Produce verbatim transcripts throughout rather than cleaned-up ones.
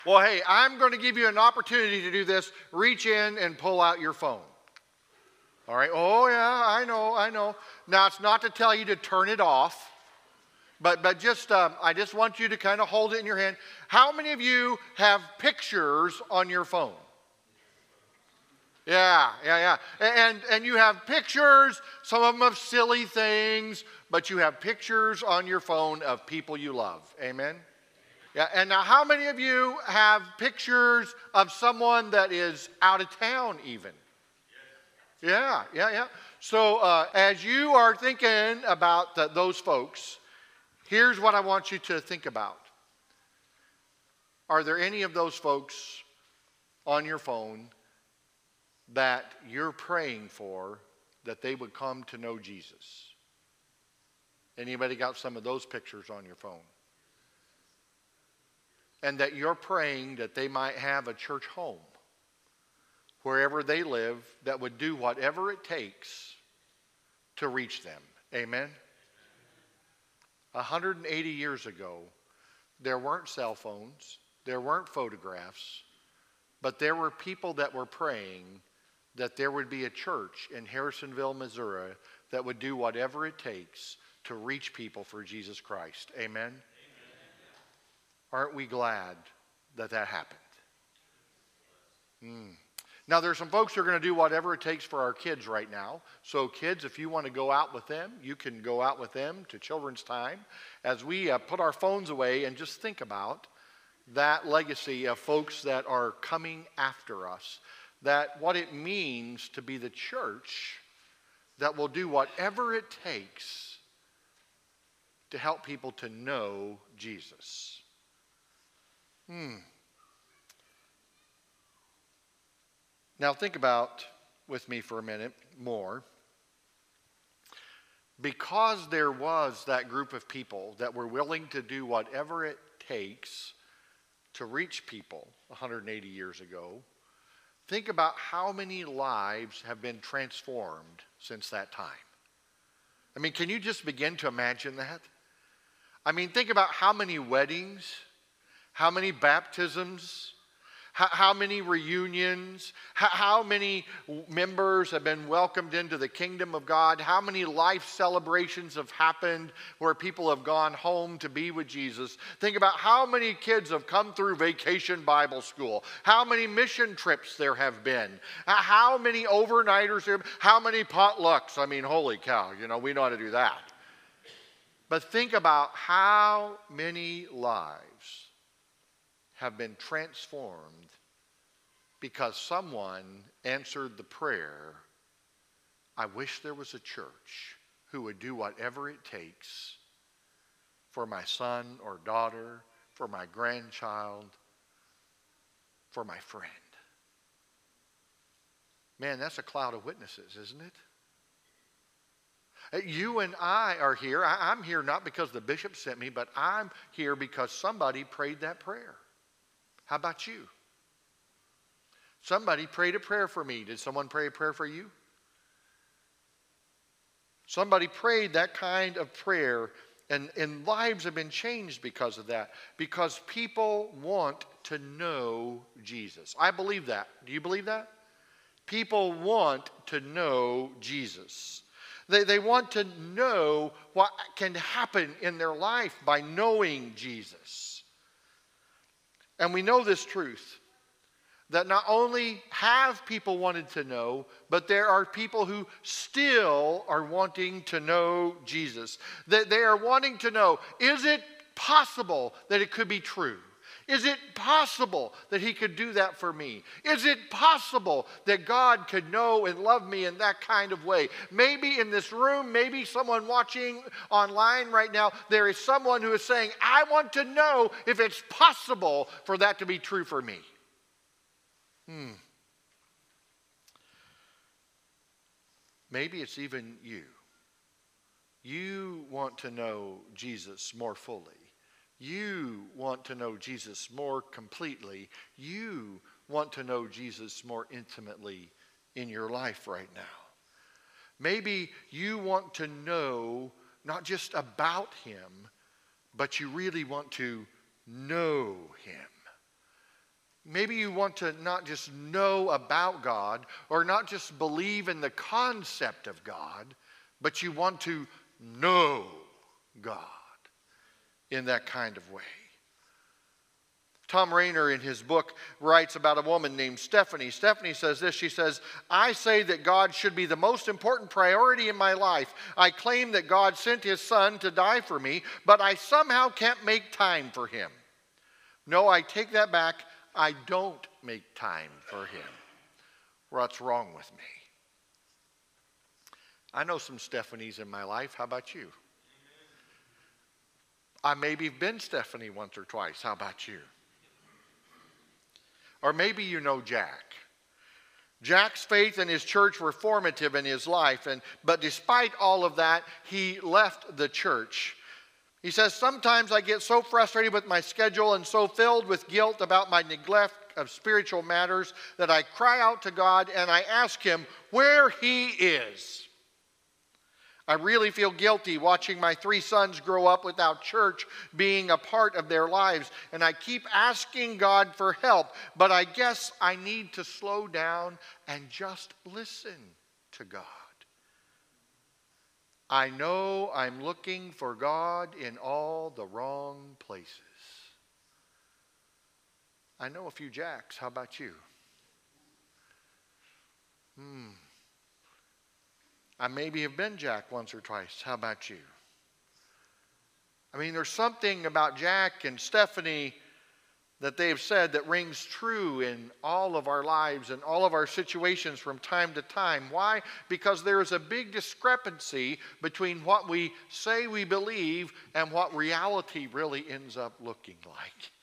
Well, hey, I'm going to give you an opportunity to do this. Reach in and pull out your phone. All right. Oh, yeah, I know, I know. Now, it's not to tell you to turn it off, but, but just, um, I just want you to kind of hold it in your hand. How many of you have pictures on your phone? Yeah, yeah, yeah. And, and you have pictures, some of them of silly things, but you have pictures on your phone of people you love. Amen? Yeah, and now how many of you have pictures of someone that is out of town even? Yeah, yeah, yeah. So uh, as you are thinking about the, those folks, here's what I want you to think about. Are there any of those folks on your phone that you're praying for that they would come to know Jesus? Anybody got some of those pictures on your phone? And that you're praying that they might have a church home wherever they live that would do whatever it takes to reach them. Amen? one hundred eighty years ago, there weren't cell phones, there weren't photographs, but there were people that were praying that there would be a church in Harrisonville, Missouri that would do whatever it takes to reach people for Jesus Christ. Amen? Aren't we glad that that happened? Mm. Now, there's some folks who are going to do whatever it takes for our kids right now. So, kids, if you want to go out with them, you can go out with them to children's time as we uh, put our phones away and just think about that legacy of folks that are coming after us, that what it means to be the church that will do whatever it takes to help people to know Jesus. Hmm. Now think about with me for a minute more. Because there was that group of people that were willing to do whatever it takes to reach people one hundred eighty years ago, think about how many lives have been transformed since that time. I mean, can you just begin to imagine that? I mean, think about how many weddings, how many baptisms, how, how many reunions, how, how many members have been welcomed into the kingdom of God, how many life celebrations have happened where people have gone home to be with Jesus. Think about how many kids have come through Vacation Bible School, how many mission trips there have been, how many overnighters there, how many potlucks. I mean, holy cow, you know, we know how to do that. But think about how many lives have been transformed because someone answered the prayer, I wish there was a church who would do whatever it takes for my son or daughter, for my grandchild, for my friend. Man, that's a cloud of witnesses, isn't it? You and I are here. I, I'm here not because the bishop sent me, but I'm here because somebody prayed that prayer. How about you? Somebody prayed a prayer for me. Did someone pray a prayer for you? Somebody prayed that kind of prayer, and, and lives have been changed because of that. Because people want to know Jesus. I believe that. Do you believe that? People want to know Jesus. They, they want to know what can happen in their life by knowing Jesus. And we know this truth, that not only have people wanted to know, but there are people who still are wanting to know Jesus. That they are wanting to know, is it possible that it could be true? Is it possible that he could do that for me? Is it possible that God could know and love me in that kind of way? Maybe in this room, maybe someone watching online right now, there is someone who is saying, I want to know if it's possible for that to be true for me. Hmm. Maybe it's even you. You want to know Jesus more fully. You want to know Jesus more completely. You want to know Jesus more intimately in your life right now. Maybe you want to know not just about him, but you really want to know him. Maybe you want to not just know about God or not just believe in the concept of God, but you want to know God in that kind of way. Tom Rainer, in his book, writes about a woman named Stephanie. Stephanie says this. She says, I say that God should be the most important priority in my life. I claim that God sent his son to die for me, but I somehow can't make time for him. No, I take that back. I don't make time for him. What's wrong with me? I know some Stephanies in my life. How about you? I maybe have been Stephanie once or twice. How about you? Or maybe you know Jack. Jack's faith and his church were formative in his life, and but despite all of that, he left the church. He says, sometimes I get so frustrated with my schedule and so filled with guilt about my neglect of spiritual matters that I cry out to God and I ask him where he is. I really feel guilty watching my three sons grow up without church being a part of their lives. And I keep asking God for help, but I guess I need to slow down and just listen to God. I know I'm looking for God in all the wrong places. I know a few Jacks. How about you? Hmm. I maybe have been Jack once or twice. How about you? I mean, there's something about Jack and Stephanie that they have said that rings true in all of our lives and all of our situations from time to time. Why? Because there is a big discrepancy between what we say we believe and what reality really ends up looking like.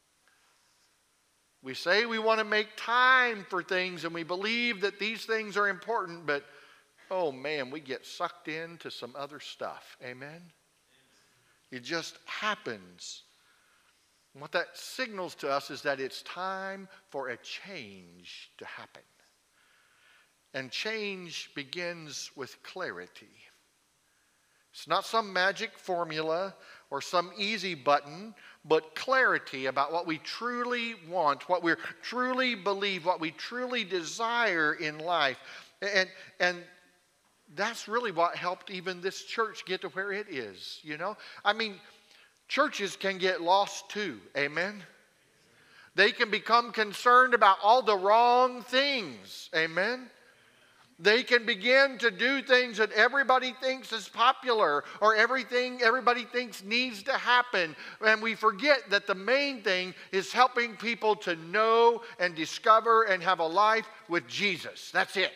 We say we want to make time for things and we believe that these things are important, but oh man, we get sucked into some other stuff. Amen? It just happens. And what that signals to us is that it's time for a change to happen. And change begins with clarity. It's not some magic formula or some easy button, but clarity about what we truly want, what we truly believe, what we truly desire in life. And, and that's really what helped even this church get to where it is, you know? I mean, churches can get lost too, amen? They can become concerned about all the wrong things, amen? They can begin to do things that everybody thinks is popular or everything everybody thinks needs to happen. And we forget that the main thing is helping people to know and discover and have a life with Jesus. That's it.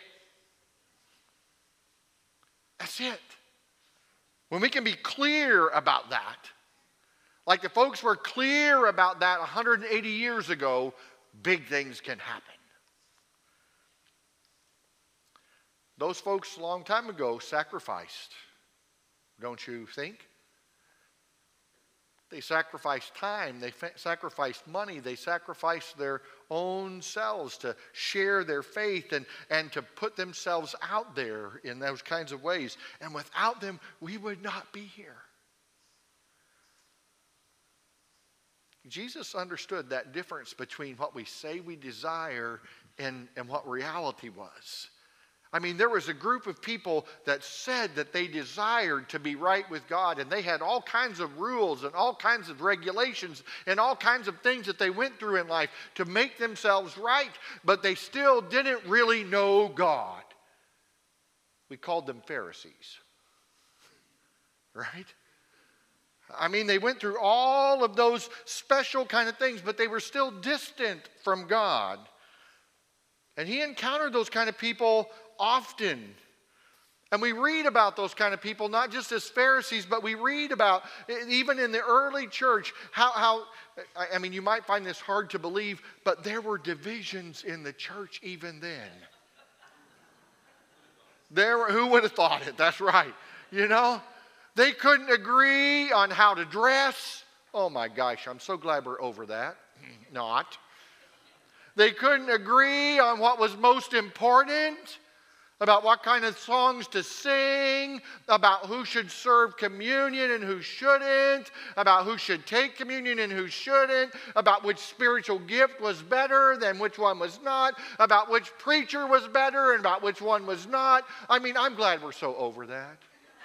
That's it. When we can be clear about that, like the folks were clear about that one hundred eighty years ago, big things can happen. Those folks a long time ago sacrificed, don't you think? They sacrificed time, they fa- sacrificed money, they sacrificed their own selves to share their faith and, and to put themselves out there in those kinds of ways. And without them, we would not be here. Jesus understood that difference between what we say we desire and, and what reality was. I mean, there was a group of people that said that they desired to be right with God, and they had all kinds of rules and all kinds of regulations and all kinds of things that they went through in life to make themselves right, but they still didn't really know God. We called them Pharisees, right? I mean, they went through all of those special kind of things, but they were still distant from God. And he encountered those kind of people often. And we read about those kind of people, not just as Pharisees, but we read about, even in the early church, how, how I mean, you might find this hard to believe, but there were divisions in the church even then. There were, who would have thought it? That's right. You know, they couldn't agree on how to dress. Oh my gosh, I'm so glad we're over that. Not. They couldn't agree on what was most important. about what kind of songs to sing, about who should serve communion and who shouldn't, about who should take communion and who shouldn't, about which spiritual gift was better than which one was not, about which preacher was better and about which one was not. I mean, I'm glad we're so over that.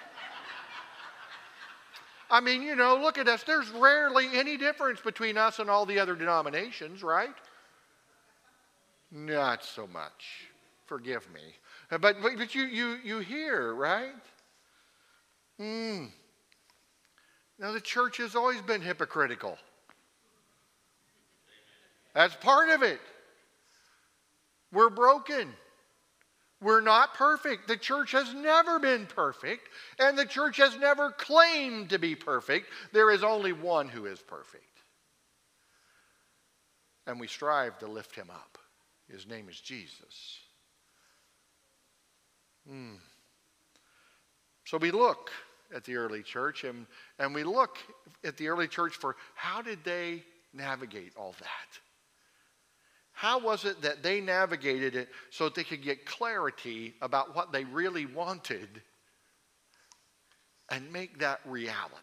I mean, you know, look at us. There's rarely any difference between us and all the other denominations, right? Not so much. Forgive me. But, but, but you, you, you hear, right? Mm. Now, the church has always been hypocritical. That's part of it. We're broken. We're not perfect. The church has never been perfect, and the church has never claimed to be perfect. There is only one who is perfect. And we strive to lift him up. His name is Jesus. Mm. So we look at the early church, and, and we look at the early church for how did they navigate all that? How was it that they navigated it so that they could get clarity about what they really wanted and make that reality?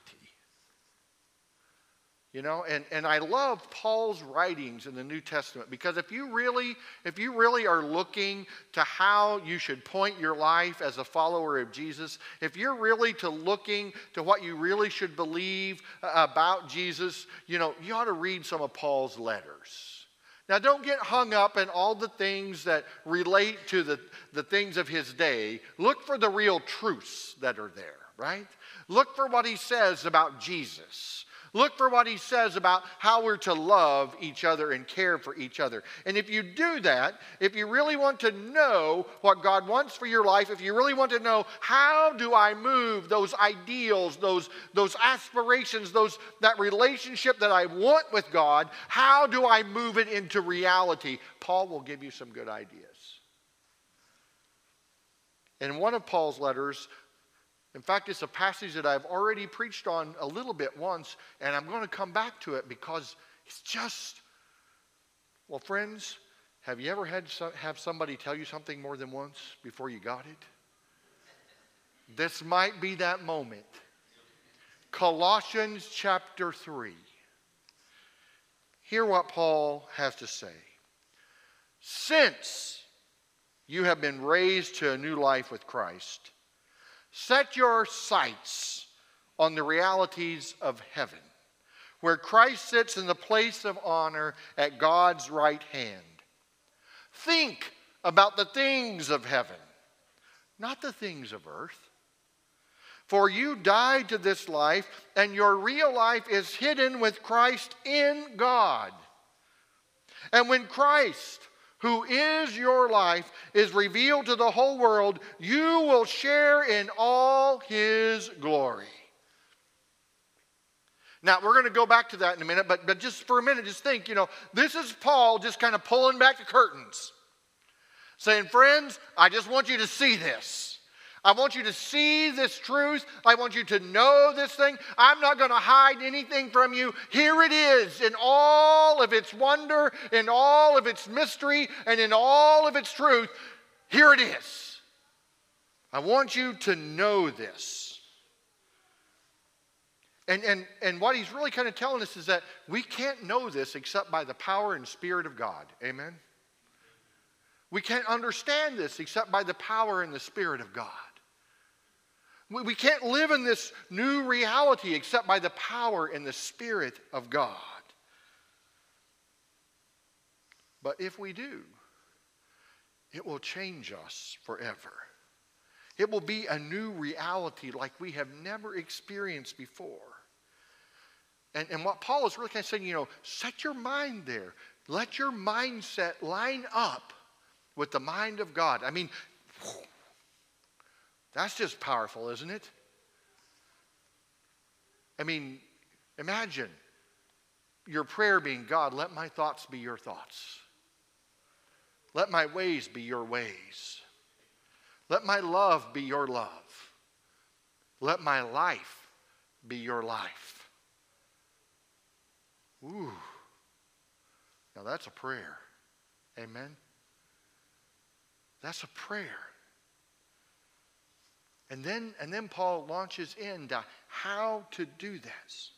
You know, and, and I love Paul's writings in the New Testament, because if you really, if you really are looking to how you should point your life as a follower of Jesus, if you're really to looking to what you really should believe about Jesus, you know, you ought to read some of Paul's letters. Now, don't get hung up in all the things that relate to the, the things of his day. Look for the real truths that are there, right? Look for what he says about Jesus. Look for what he says about how we're to love each other and care for each other. And if you do that, if you really want to know what God wants for your life, if you really want to know how do I move those ideals, those, those aspirations, those, that relationship that I want with God, how do I move it into reality? Paul will give you some good ideas. In one of Paul's letters, in fact, it's a passage that I've already preached on a little bit once, and I'm going to come back to it because it's just, well, friends, have you ever had some, have somebody tell you something more than once before you got it? This might be that moment. Colossians chapter three. Hear what Paul has to say. Since you have been raised to a new life with Christ, set your sights on the realities of heaven, where Christ sits in the place of honor at God's right hand. Think about the things of heaven, not the things of earth. For you died to this life, and your real life is hidden with Christ in God. And when Christ, who is your life, is revealed to the whole world, you will share in all his glory. Now, we're going to go back to that in a minute, but, but just for a minute, just think, you know, this is Paul just kind of pulling back the curtains, saying, friends, I just want you to see this. I want you to see this truth. I want you to know this thing. I'm not going to hide anything from you. Here it is in all of its wonder, in all of its mystery, and in all of its truth. Here it is. I want you to know this. And, and, and what he's really kind of telling us is that we can't know this except by the power and Spirit of God. Amen? We can't understand this except by the power and the Spirit of God. We can't live in this new reality except by the power and the Spirit of God. But if we do, it will change us forever. It will be a new reality like we have never experienced before. And, and what Paul is really kind of saying, you know, set your mind there. Let your mindset line up with the mind of God. I mean, whew, that's just powerful, isn't it? I mean, imagine your prayer being, God, let my thoughts be your thoughts. Let my ways be your ways. Let my love be your love. Let my life be your life. Ooh. Now that's a prayer. Amen? That's a prayer. And then, and then Paul launches into how to do this.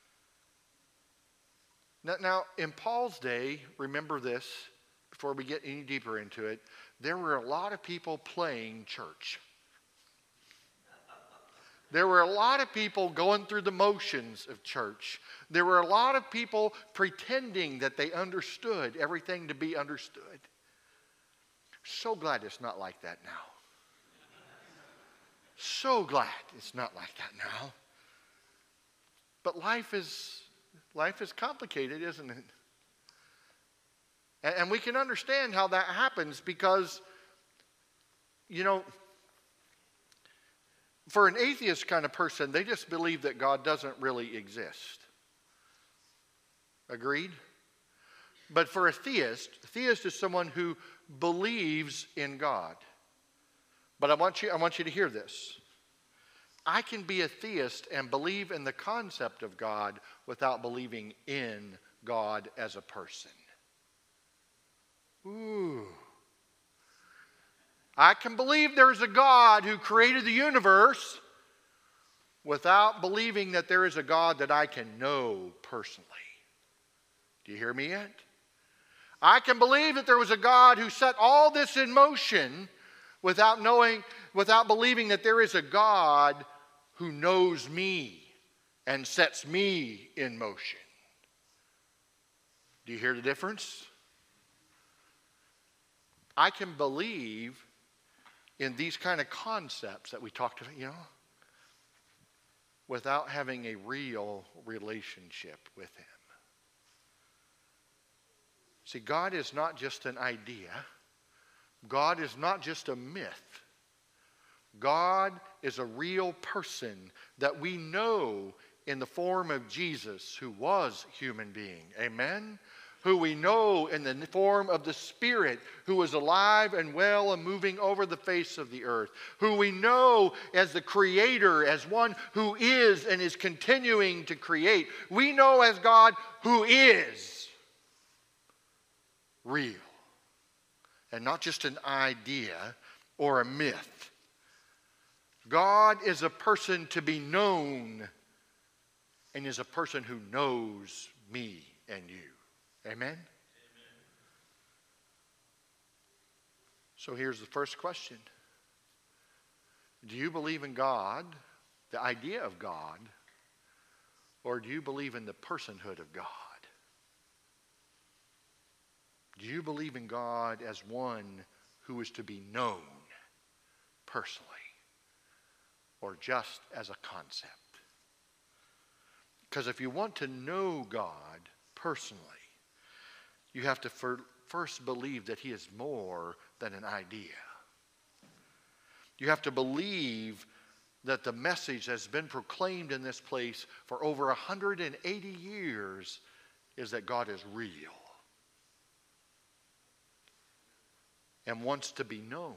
Now, now, in Paul's day, remember this, before we get any deeper into it, there were a lot of people playing church. There were a lot of people going through the motions of church. There were a lot of people pretending that they understood everything to be understood. So glad it's not like that now. So glad it's not like that now. But life is life is complicated, isn't it? And, and we can understand how that happens because, you know, for an atheist kind of person, they just believe that God doesn't really exist. Agreed? But for a theist, a theist is someone who believes in God. But I want you, I want you to hear this. I can be a theist and believe in the concept of God without believing in God as a person. Ooh. I can believe there's a God who created the universe without believing that there is a God that I can know personally. Do you hear me yet? I can believe that there was a God who set all this in motion without knowing, without believing that there is a God who knows me and sets me in motion. Do you hear the difference? I can believe in these kind of concepts that we talked about, you know, without having a real relationship with Him. See, God is not just an idea. God is not just a myth. God is a real person that we know in the form of Jesus, who was human being. Amen? Who we know in the form of the Spirit, who was alive and well and moving over the face of the earth. Who we know as the Creator, as one who is and is continuing to create. We know as God who is real. And not just an idea or a myth. God is a person to be known and is a person who knows me and you. Amen? Amen? So here's the first question. Do you believe in God, the idea of God, or do you believe in the personhood of God? Do you believe in God as one who is to be known personally, or just as a concept? Because if you want to know God personally, you have to for, first believe that He is more than an idea. You have to believe that the message that's been proclaimed in this place for over one hundred eighty years is that God is real and wants to be known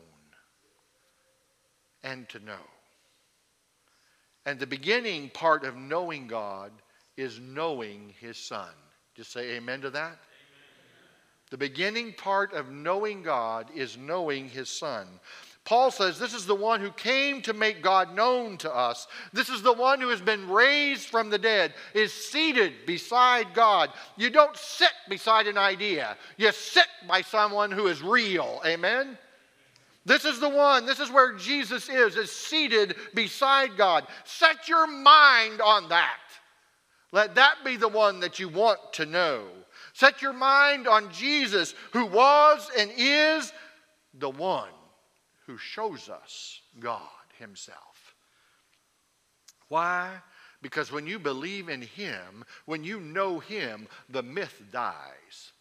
and to know. And the beginning part of knowing God is knowing His Son. Just say amen to that. Amen. The beginning part of knowing God is knowing His Son. Paul says this is the one who came to make God known to us. This is the one who has been raised from the dead, is seated beside God. You don't sit beside an idea. You sit by someone who is real. Amen? This is the one, this is where Jesus is, is seated beside God. Set your mind on that. Let that be the one that you want to know. Set your mind on Jesus, who was and is the one who shows us God Himself. Why? Because when you believe in Him, when you know Him, the myth dies.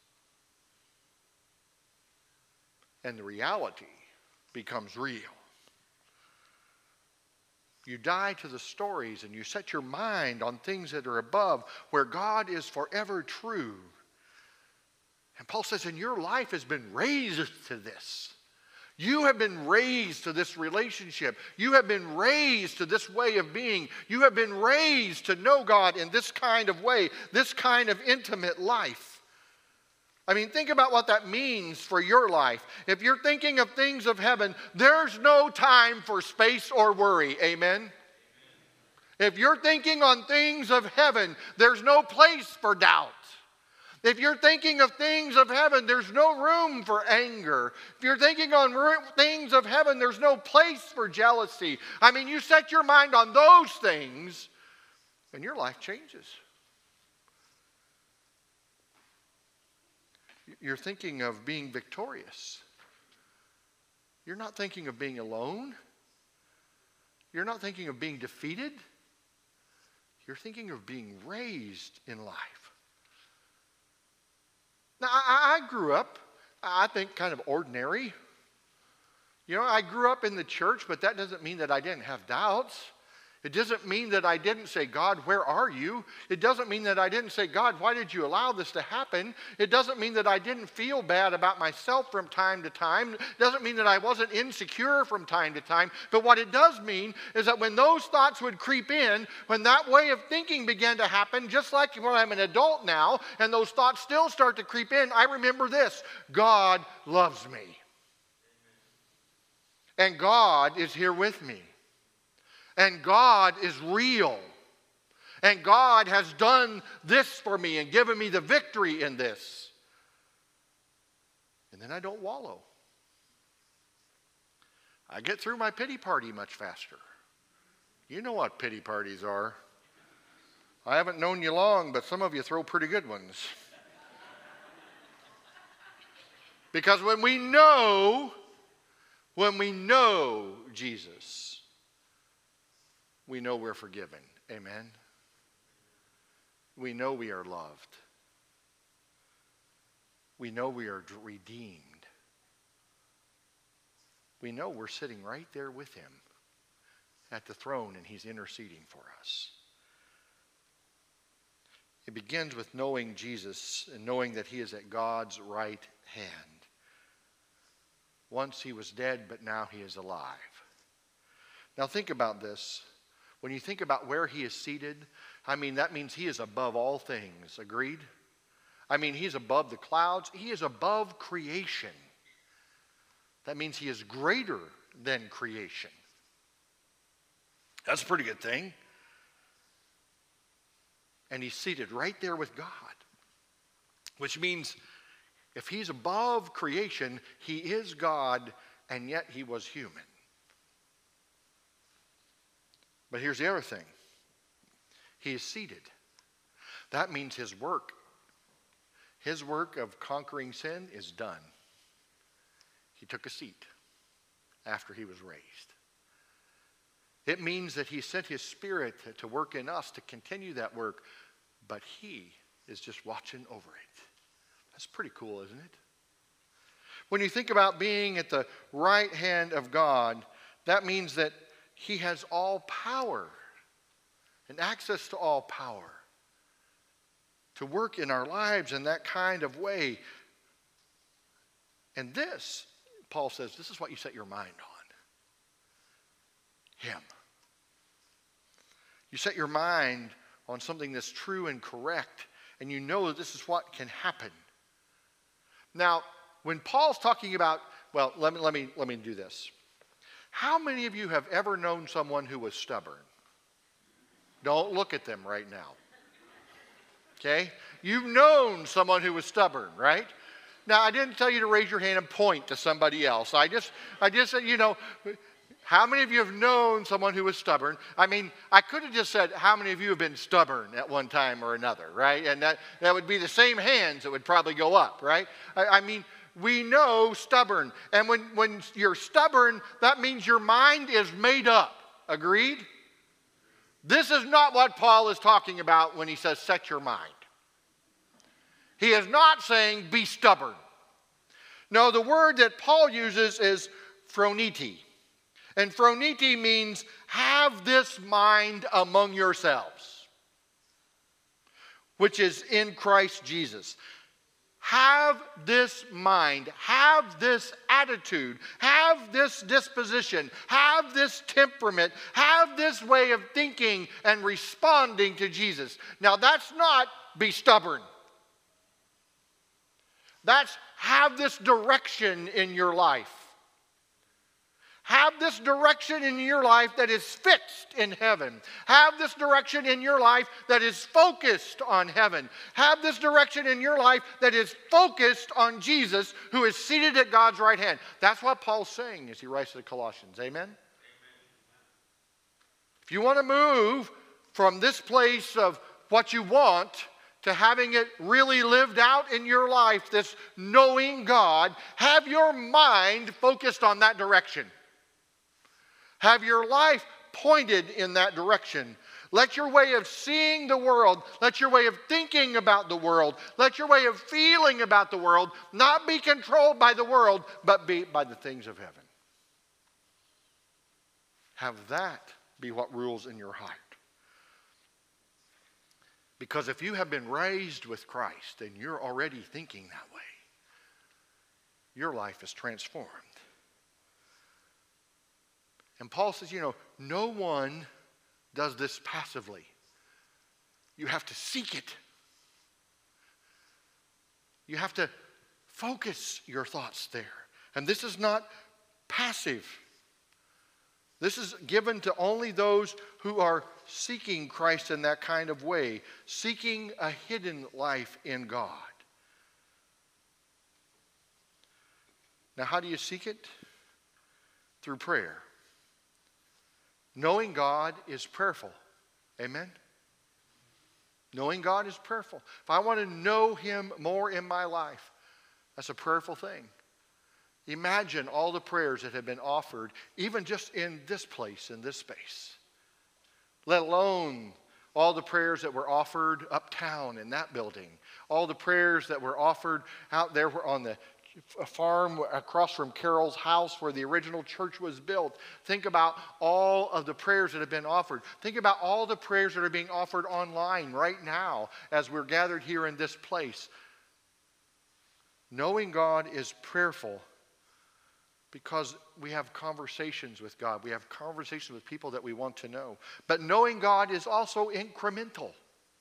And the reality becomes real. You die to the stories and you set your mind on things that are above, where God is forever true. And Paul says, and your life has been raised to this. You have been raised to this relationship. You have been raised to this way of being. You have been raised to know God in this kind of way, this kind of intimate life. I mean, think about what that means for your life. If you're thinking of things of heaven, there's no time for space or worry. Amen? If you're thinking on things of heaven, there's no place for doubt. If you're thinking of things of heaven, there's no room for anger. If you're thinking on things of heaven, there's no place for jealousy. I mean, you set your mind on those things, and your life changes. You're thinking of being victorious. You're not thinking of being alone. You're not thinking of being defeated. You're thinking of being raised in life. Now, I, I grew up, I think, kind of ordinary. You know, I grew up in the church, but that doesn't mean that I didn't have doubts. It doesn't mean that I didn't say, God, where are you? It doesn't mean that I didn't say, God, why did you allow this to happen? It doesn't mean that I didn't feel bad about myself from time to time. It doesn't mean that I wasn't insecure from time to time. But what it does mean is that when those thoughts would creep in, when that way of thinking began to happen, just like when I'm an adult now, and those thoughts still start to creep in, I remember this: God loves me. And God is here with me. And God is real. And God has done this for me and given me the victory in this. And then I don't wallow. I get through my pity party much faster. You know what pity parties are. I haven't known you long, but some of you throw pretty good ones. Because when we know, when we know Jesus, we know we're forgiven. Amen? We know we are loved. We know we are redeemed. We know we're sitting right there with him at the throne, and he's interceding for us. It begins with knowing Jesus and knowing that he is at God's right hand. Once he was dead, but now he is alive. Now think about this. When you think about where he is seated, I mean, that means he is above all things. Agreed? I mean, he's above the clouds. He is above creation. That means he is greater than creation. That's a pretty good thing. And he's seated right there with God. Which means if he's above creation, he is God, and yet he was human. But here's the other thing. He is seated. That means his work, his work of conquering sin is done. He took a seat after he was raised. It means that he sent his Spirit to work in us to continue that work, but he is just watching over it. That's pretty cool, isn't it? When you think about being at the right hand of God, that means that he has all power and access to all power to work in our lives in that kind of way. And this, Paul says, this is what you set your mind on. Him. You set your mind on something that's true and correct, and you know that this is what can happen. Now, when Paul's talking about, well, let me, let me, let me do this. How many of you have ever known someone who was stubborn? Don't look at them right now. Okay? You've known someone who was stubborn, right? Now, I didn't tell you to raise your hand and point to somebody else. I just, I just said, you know, how many of you have known someone who was stubborn? I mean, I could have just said, how many of you have been stubborn at one time or another, right? And that, that would be the same hands that would probably go up, right? I, I mean, we know stubborn. And when, when you're stubborn, that means your mind is made up. Agreed? This is not what Paul is talking about when he says set your mind. He is not saying be stubborn. No, the word that Paul uses is phroneti. And phroneti means have this mind among yourselves, which is in Christ Jesus. Have this mind, have this attitude, have this disposition, have this temperament, have this way of thinking and responding to Jesus. Now, that's not be stubborn. That's have this direction in your life. Have this direction in your life that is fixed in heaven. Have this direction in your life that is focused on heaven. Have this direction in your life that is focused on Jesus, who is seated at God's right hand. That's what Paul's saying as he writes to the Colossians. Amen? Amen. If you want to move from this place of what you want to having it really lived out in your life, this knowing God, have your mind focused on that direction. Have your life pointed in that direction. Let your way of seeing the world, let your way of thinking about the world, let your way of feeling about the world not be controlled by the world, but be by the things of heaven. Have that be what rules in your heart. Because if you have been raised with Christ and you're already thinking that way, your life is transformed. And Paul says, you know, no one does this passively. You have to seek it. You have to focus your thoughts there. And this is not passive. This is given to only those who are seeking Christ in that kind of way, seeking a hidden life in God. Now, how do you seek it? Through prayer. Knowing God is prayerful. Amen? Knowing God is prayerful. If I want to know Him more in my life, that's a prayerful thing. Imagine all the prayers that have been offered, even just in this place, in this space. Let alone all the prayers that were offered uptown in that building. All the prayers that were offered out there on the farm across from Carol's house where the original church was built. Think about all of the prayers that have been offered. Think about all the prayers that are being offered online right now as we're gathered here in this place. Knowing God is prayerful because we have conversations with God. We have conversations with people that we want to know. But knowing God is also incremental.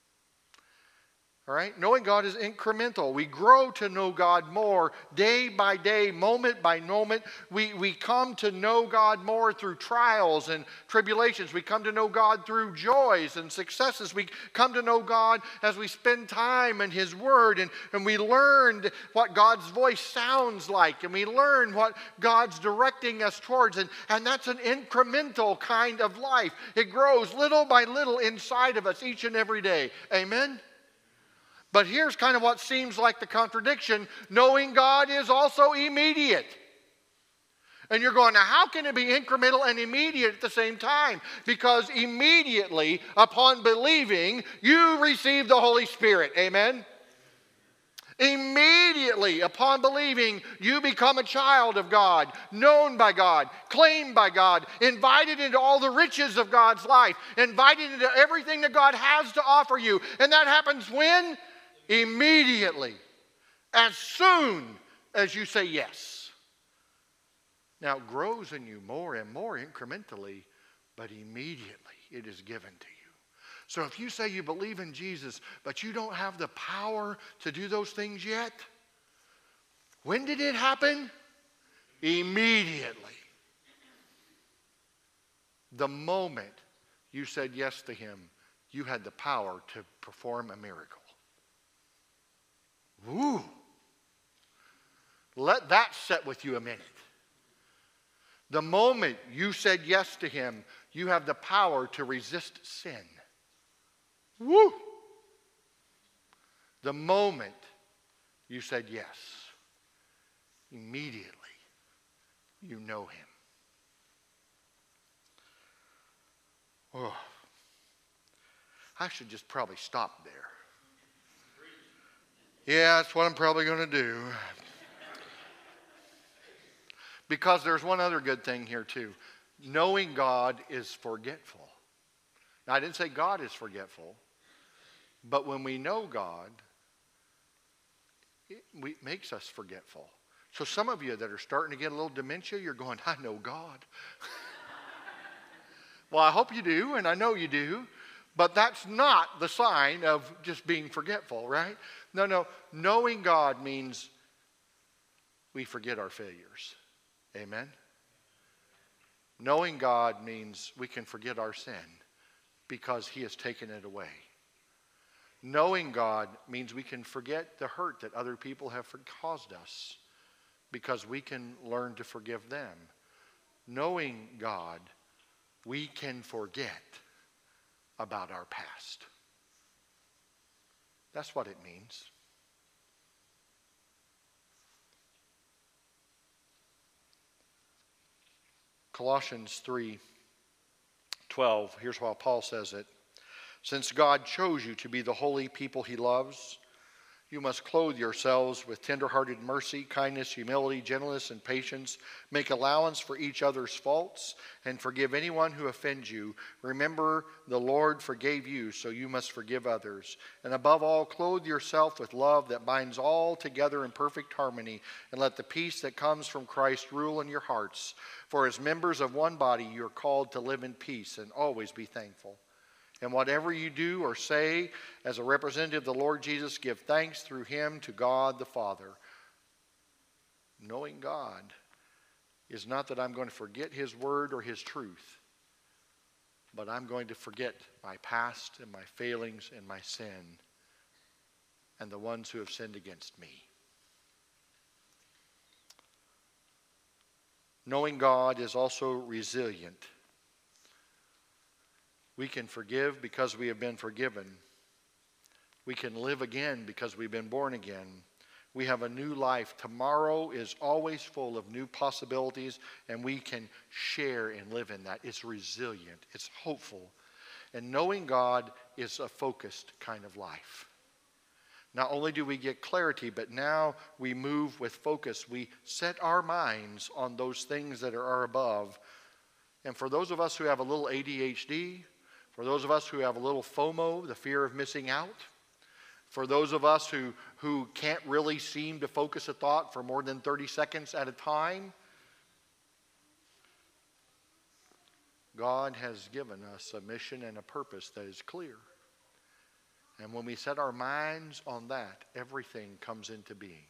All right? Knowing God is incremental. We grow to know God more day by day, moment by moment. We, we come to know God more through trials and tribulations. We come to know God through joys and successes. We come to know God as we spend time in His Word, and, and we learn what God's voice sounds like, and we learn what God's directing us towards. And, and that's an incremental kind of life. It grows little by little inside of us each and every day. Amen? But here's kind of what seems like the contradiction. Knowing God is also immediate. And you're going, now how can it be incremental and immediate at the same time? Because immediately upon believing, you receive the Holy Spirit. Amen? Immediately upon believing, you become a child of God, known by God, claimed by God, invited into all the riches of God's life, invited into everything that God has to offer you. And that happens when? Immediately, as soon as you say yes. Now, it grows in you more and more incrementally, but immediately it is given to you. So if you say you believe in Jesus, but you don't have the power to do those things yet, when did it happen? Immediately. The moment you said yes to Him, you had the power to perform a miracle. Woo! Let that set with you a minute. The moment you said yes to Him, you have the power to resist sin. Woo! The moment you said yes, immediately you know Him. Oh, I should just probably stop there. Yeah, that's what I'm probably going to do. Because there's one other good thing here too. Knowing God is forgetful. Now, I didn't say God is forgetful, but when we know God, it makes us forgetful. So some of you that are starting to get a little dementia, you're going, I know God. Well, I hope you do, and I know you do. But that's not the sign of just being forgetful, right? No, no. Knowing God means we forget our failures. Amen? Knowing God means we can forget our sin because he has taken it away. Knowing God means we can forget the hurt that other people have caused us because we can learn to forgive them. Knowing God, we can forget about our past. That's what it means. Colossians three twelve, here's how Paul says it. Since God chose you to be the holy people he loves, you must clothe yourselves with tender-hearted mercy, kindness, humility, gentleness, and patience. Make allowance for each other's faults and forgive anyone who offends you. Remember, the Lord forgave you, so you must forgive others. And above all, clothe yourself with love that binds all together in perfect harmony, and let the peace that comes from Christ rule in your hearts. For as members of one body, you are called to live in peace and always be thankful. And whatever you do or say as a representative of the Lord Jesus, give thanks through him to God the Father. Knowing God is not that I'm going to forget his word or his truth, but I'm going to forget my past and my failings and my sin and the ones who have sinned against me. Knowing God is also resilient. We can forgive because we have been forgiven. We can live again because we've been born again. We have a new life. Tomorrow is always full of new possibilities, and we can share and live in that. It's resilient. It's hopeful. And knowing God is a focused kind of life. Not only do we get clarity, but now we move with focus. We set our minds on those things that are above. And for those of us who have a little A D H D, for those of us who have a little FOMO, the fear of missing out, for those of us who, who can't really seem to focus a thought for more than thirty seconds at a time, God has given us a mission and a purpose that is clear. And when we set our minds on that, everything comes into being.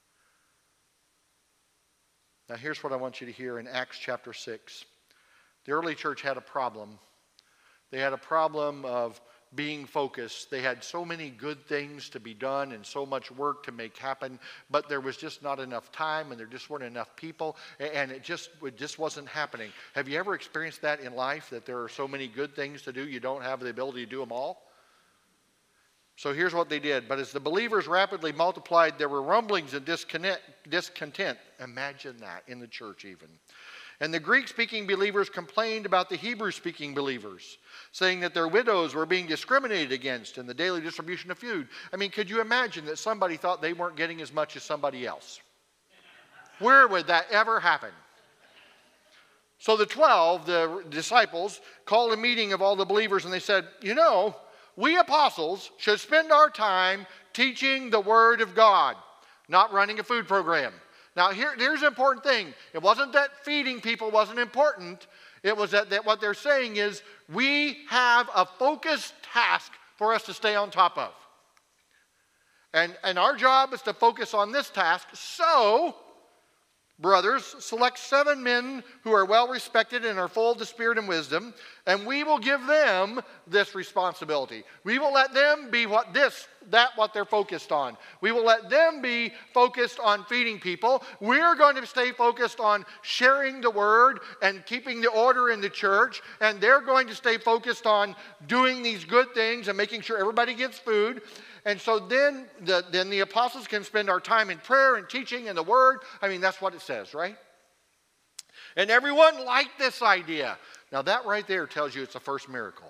Now here's what I want you to hear in Acts chapter six. The early church had a problem. They had a problem of being focused. They had so many good things to be done and so much work to make happen, but there was just not enough time and there just weren't enough people, and it just, it just wasn't happening. Have you ever experienced that in life, that there are so many good things to do, you don't have the ability to do them all? So here's what they did. But as the believers rapidly multiplied, there were rumblings and discontent. Imagine that in the church even. And the Greek-speaking believers complained about the Hebrew-speaking believers, saying that their widows were being discriminated against in the daily distribution of food. I mean, could you imagine that somebody thought they weren't getting as much as somebody else? Where would that ever happen? So the twelve, the disciples, called a meeting of all the believers, and they said, you know, we apostles should spend our time teaching the Word of God, not running a food program. Now, here, here's an important thing. It wasn't that feeding people wasn't important. It was that, that what they're saying is we have a focused task for us to stay on top of. And, and our job is to focus on this task. So, brothers, select seven men who are well respected and are full of the Spirit and wisdom, and we will give them this responsibility. We will let them be what this, that what they're focused on. We will let them be focused on feeding people. We're going to stay focused on sharing the word and keeping the order in the church, and they're going to stay focused on doing these good things and making sure everybody gets food. And so then the, then the apostles can spend our time in prayer and teaching and the word. I mean, that's what it says, right? And everyone liked this idea. Now that right there tells you it's the first miracle.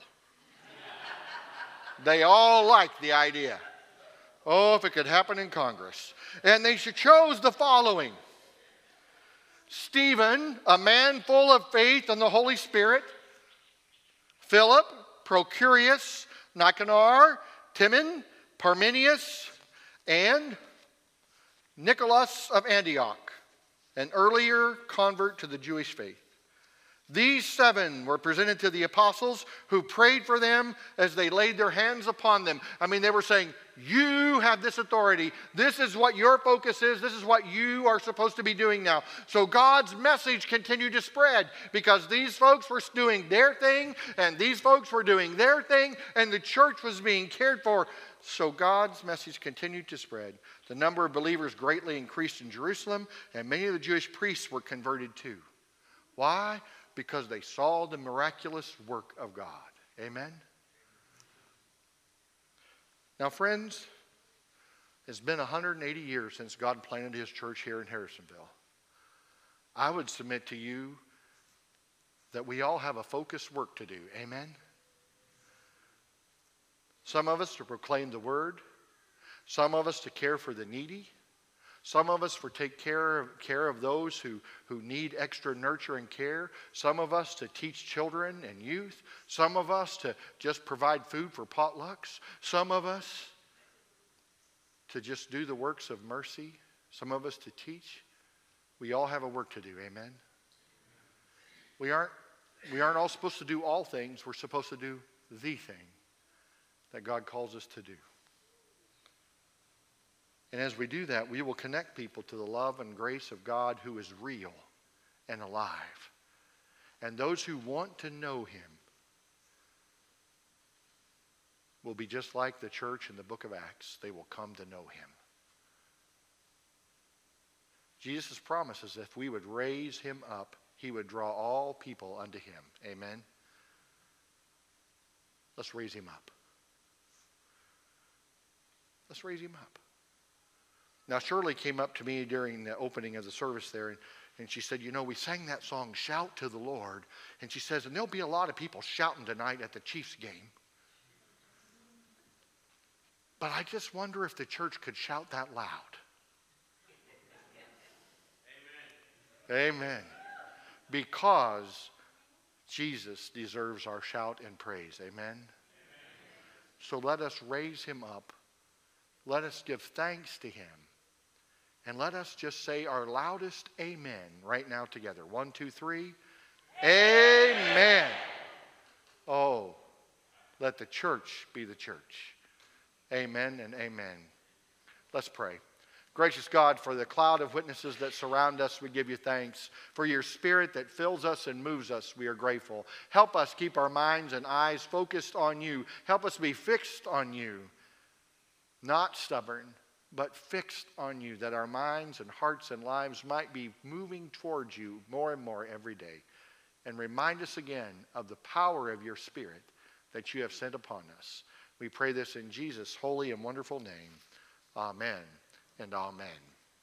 They all liked the idea. Oh, if it could happen in Congress. And they chose the following. Stephen, a man full of faith and the Holy Spirit. Philip, Procurius, Nicanor, Timon, Parmenius, and Nicholas of Antioch, an earlier convert to the Jewish faith. These seven were presented to the apostles who prayed for them as they laid their hands upon them. I mean, they were saying, you have this authority. This is what your focus is. This is what you are supposed to be doing now. So God's message continued to spread because these folks were doing their thing and these folks were doing their thing and the church was being cared for. So God's message continued to spread. The number of believers greatly increased in Jerusalem and many of the Jewish priests were converted too. Why? Because they saw the miraculous work of God. Amen? Now, friends, it's been one hundred eighty years since God planted his church here in Harrisonville. I would submit to you that we all have a focused work to do. Amen? Some of us to proclaim the word. Some of us to care for the needy. Some of us for take care of, care of those who, who need extra nurture and care. Some of us to teach children and youth. Some of us to just provide food for potlucks. Some of us to just do the works of mercy. Some of us to teach. We all have a work to do, amen? We aren't, we aren't all supposed to do all things. We're supposed to do the thing that God calls us to do. And as we do that, we will connect people to the love and grace of God who is real and alive. And those who want to know him will be just like the church in the book of Acts. They will come to know him. Jesus' promise is if we would raise him up, he would draw all people unto him. Amen? Let's raise him up. Let's raise him up. Now, Shirley came up to me during the opening of the service there, and, and she said, you know, we sang that song, Shout to the Lord. And she says, and there'll be a lot of people shouting tonight at the Chiefs game. But I just wonder if the church could shout that loud. Amen. Amen. Because Jesus deserves our shout and praise. Amen. Amen. So let us raise him up. Let us give thanks to him. And let us just say our loudest amen right now together. One, two, three. Amen. Amen. Oh, let the church be the church. Amen and amen. Let's pray. Gracious God, for the cloud of witnesses that surround us, we give you thanks. For your spirit that fills us and moves us, we are grateful. Help us keep our minds and eyes focused on you. Help us be fixed on you. Not stubborn, but fixed on you, that our minds and hearts and lives might be moving towards you more and more every day. And remind us again of the power of your Spirit that you have sent upon us. We pray this in Jesus' holy and wonderful name. Amen and amen.